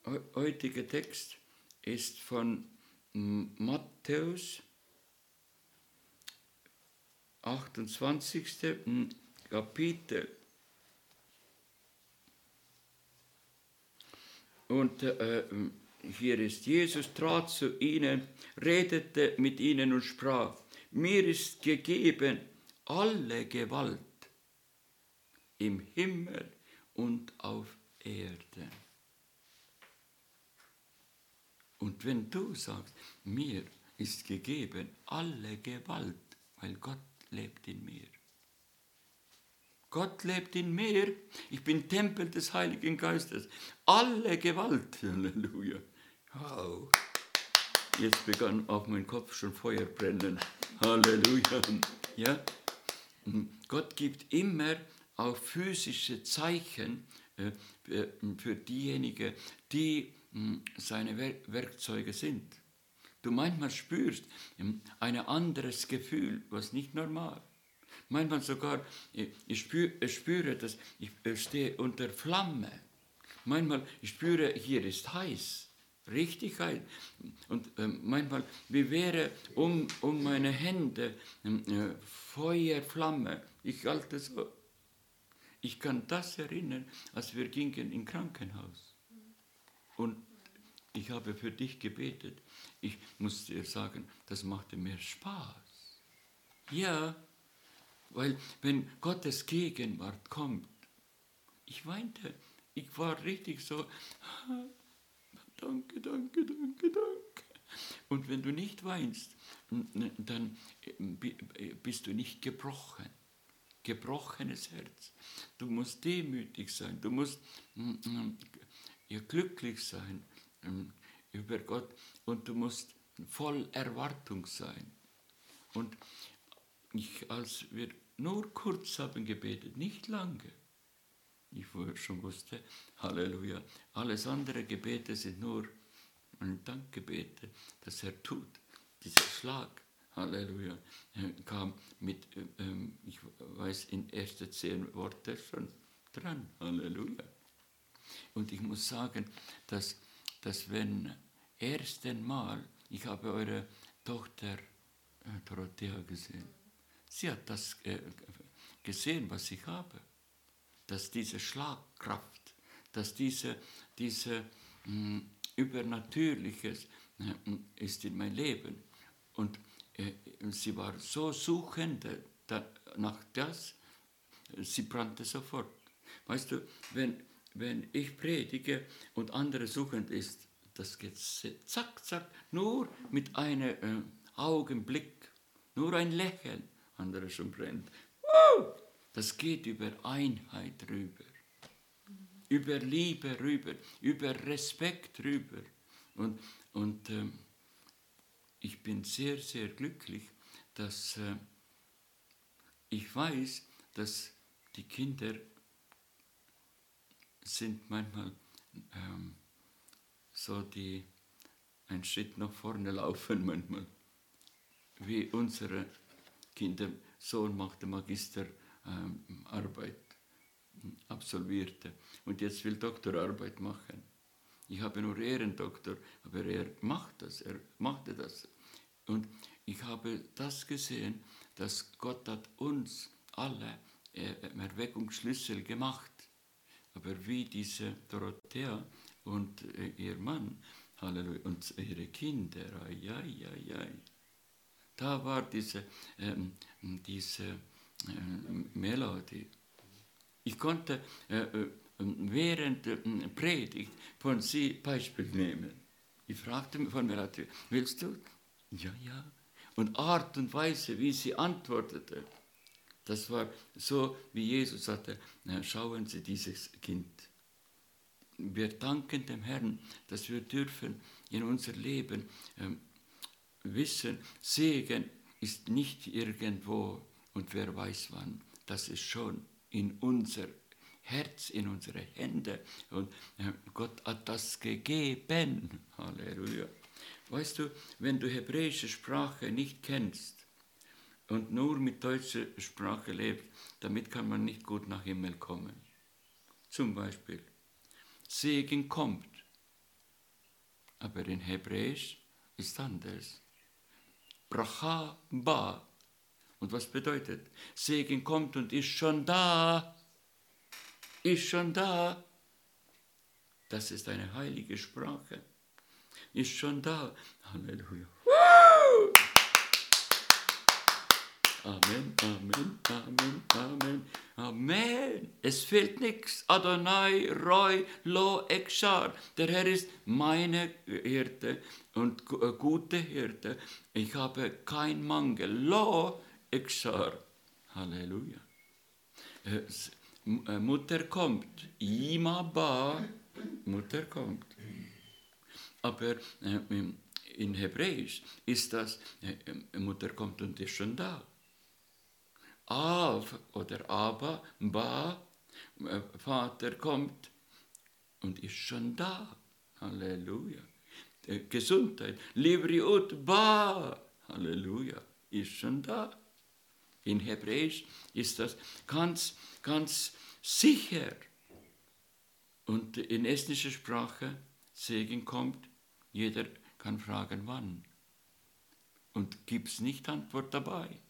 heutige Text ist von Matthäus 28. Kapitel. Und hier ist: Jesus trat zu ihnen, redete mit ihnen und sprach: Mir ist gegeben alle Gewalt im Himmel und auf Erden. Und wenn du sagst, mir ist gegeben alle Gewalt, weil Gott lebt in mir. Gott lebt in mir. Ich bin Tempel des Heiligen Geistes. Alle Gewalt. Halleluja. Wow. Jetzt begann auf meinem Kopf schon Feuer brennen. Halleluja. Ja? Gott gibt immer auch physische Zeichen für diejenigen, die seine Werkzeuge sind. Du manchmal spürst ein anderes Gefühl, was nicht normal. Manchmal sogar, ich spüre, dass ich stehe unter Flamme. Manchmal, ich spüre, hier ist heiß, richtig heiß. Und manchmal, wie wäre um meine Hände Feuer, Flamme. Ich halte so. Ich kann das erinnern, als wir gingen im Krankenhaus. Und ich habe für dich gebetet. Ich muss dir sagen, das machte mir Spaß. Ja, weil wenn Gottes Gegenwart kommt, ich weinte. Ich war richtig so, danke, danke, danke, danke. Und wenn du nicht weinst, dann bist du nicht gebrochen. Gebrochenes Herz. Du musst demütig sein. Du musst glücklich sein über Gott. Und du musst voll Erwartung sein. Und als wir nur kurz haben gebetet, nicht lange, ich schon wusste, Halleluja, alles andere Gebete sind nur Dankgebete, dass er tut. Dieser Schlag, Halleluja, kam mit, ich weiß, in ersten 10 Worte schon dran, Halleluja. Und ich muss sagen, dass wenn ersten Mal, ich habe eure Tochter Dorothea gesehen, sie hat das gesehen, was ich habe. Dass diese Schlagkraft, dass diese Übernatürliches ist in mein Leben. Und sie war so suchend nach das, sie brannte sofort. Weißt du, wenn ich predige und andere suchend ist, das geht zack, zack, nur mit einem Augenblick, nur ein Lächeln, andere schon brennt. Das geht über Einheit rüber, über Liebe rüber, über Respekt rüber. Und ich bin sehr, sehr glücklich, dass ich weiß, dass die Kinder sind manchmal so, die einen Schritt nach vorne laufen manchmal, wie unsere Kinder. Sohn machte Magisterarbeit, absolvierte und jetzt will Doktorarbeit machen. Ich habe nur Ehrendoktor, aber er machte das. Und ich habe das gesehen, dass Gott hat uns alle Erweckungsschlüssel gemacht. Aber wie diese Dorothea und ihr Mann, Halleluja, und ihre Kinder, da war diese Melodie. Ich konnte während der Predigt von sie Beispiel nehmen. Ich fragte von Melodie, willst du? Ja, ja. Und Art und Weise, wie sie antwortete, das war so, wie Jesus sagte, schauen Sie dieses Kind. Wir danken dem Herrn, dass wir dürfen in unser Leben wissen, Segen ist nicht irgendwo und wer weiß wann. Das ist schon in unser Herz, in unsere Hände. Und Gott hat das gegeben. Halleluja. Weißt du, wenn du hebräische Sprache nicht kennst und nur mit deutscher Sprache lebst, damit kann man nicht gut nach Himmel kommen. Zum Beispiel, Segen kommt, Aber in Hebräisch ist anders. Bracha ba. Und was bedeutet? Segen kommt und ist schon da. Ist schon da. Das ist eine heilige Sprache. Ist schon da. Halleluja. Amen, Amen, Amen, Amen, Amen. Es fehlt nichts. Adonai, Roi, Lo, Ekshar. Der Herr ist meine Hirte und gute Hirte. Ich habe kein Mangel. Lo, Ekshar. Halleluja. Mutter kommt. Ima ba. Mutter kommt. Aber in Hebräisch ist das, Mutter kommt und ist schon da. Av oder Abba, Ba, Vater kommt und ist schon da. Halleluja. Gesundheit, Livriut, Ba, Halleluja, ist schon da. In Hebräisch ist das ganz, ganz sicher. Und in estnischer Sprache, Segen kommt, jeder kann fragen, wann. Und gibt es nicht Antwort dabei.